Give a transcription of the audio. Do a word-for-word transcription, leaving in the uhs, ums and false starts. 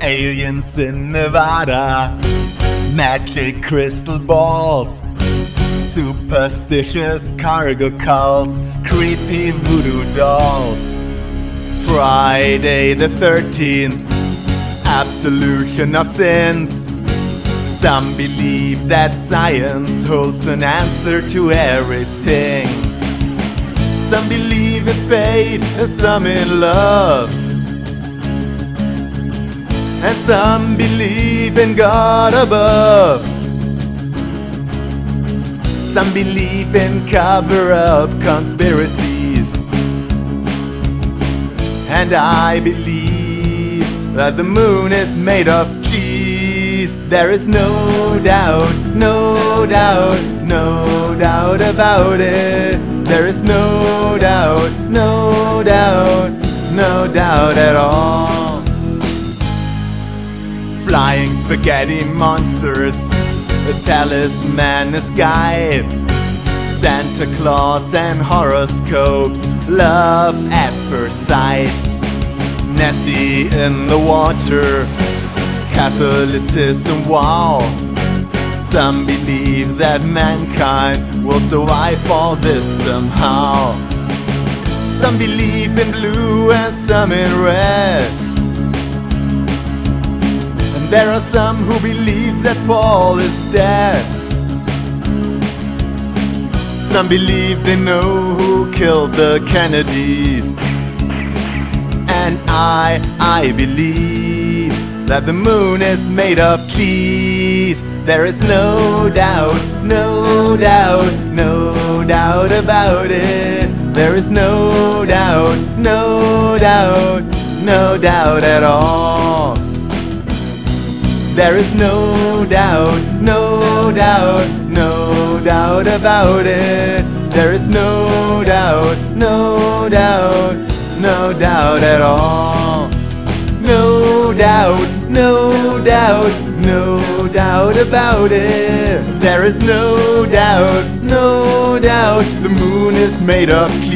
aliens in Nevada, magic crystal balls, superstitious cargo cults, creepy voodoo dolls. Friday the thirteenth, absolution of sins. Some believe that science holds an answer to everything. Some believe in fate and some in love, and some believe in God above. Some believe in cover-up conspiracies, and I believe that the moon is made of cheese. There is no doubt, no doubt, no doubt about it. There is no doubt, no doubt, no doubt at all. Flying spaghetti monsters, a talisman's guide, Santa Claus and horoscopes, love at first sight, Nessie in the water, Catholicism, wow. Some believe that mankind will survive all this somehow. Some believe in blue and some in red, and there are some who believe that Paul is dead. Some believe they know who killed the Kennedys, and I, I believe that the moon is made of cheese. There is no doubt, no doubt, no doubt about it. There is no doubt, no doubt, no doubt at all. There is no doubt, no doubt, no doubt about it. There is no doubt, no doubt, no doubt at all. No doubt, no doubt, no doubt about it. There is no doubt, no doubt, the moon is made of